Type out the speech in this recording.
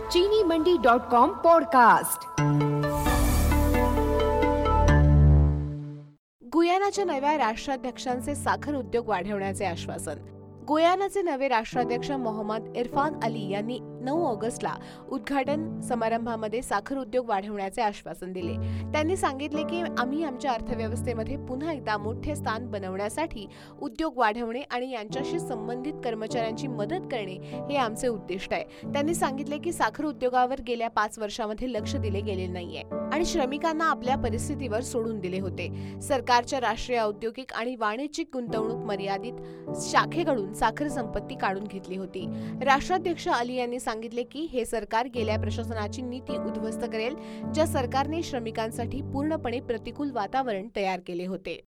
चीनीमंडी.com podcast. गुयानाच्या नव्या राष्ट्राध्यक्षांचे साखर उद्योग वाढवण्याचे आश्वासन। गुयानाचे नवे राष्ट्राध्यक्ष मोहम्मद इरफान अली यांनी 9 ऑगस्टला उद्घाटन समारंभामध्ये साखर उद्योग वाढवण्याचे आश्वासन दिले। त्यांनी सांगितले की आम्ही आमच्या अर्थव्यवस्थेमध्ये पुन्हा एकदा मोठे स्थान बनवण्यासाठी उद्योग वाढवणे आणि यांच्याशी संबंधित कर्मचाऱ्यांची मदत करणे हे आमचे उद्दिष्ट आहे। त्यांनी सांगितले की साखर उद्योगावर गेल्या 5 वर्षांमध्ये लक्ष दिले गेले नाहीये आणि श्रमिकांना आपल्या परिस्थितीवर सोडून दिले होते। सरकारच्या राष्ट्रीय औद्योगिक आणि वाणिज्यिक गुंतवणूक मर्यादित शाखेकडून साखर संपत्ती काढून घेतली होती। राष्ट्राध्यक्ष अली यांनी सांगितले की हे सरकार गेल्या प्रशासनाची नीती उद्ध्वस्त करेल, ज्या सरकारने श्रमिकांसाठी पूर्णपणे प्रतिकूल वातावरण तयार केले होते।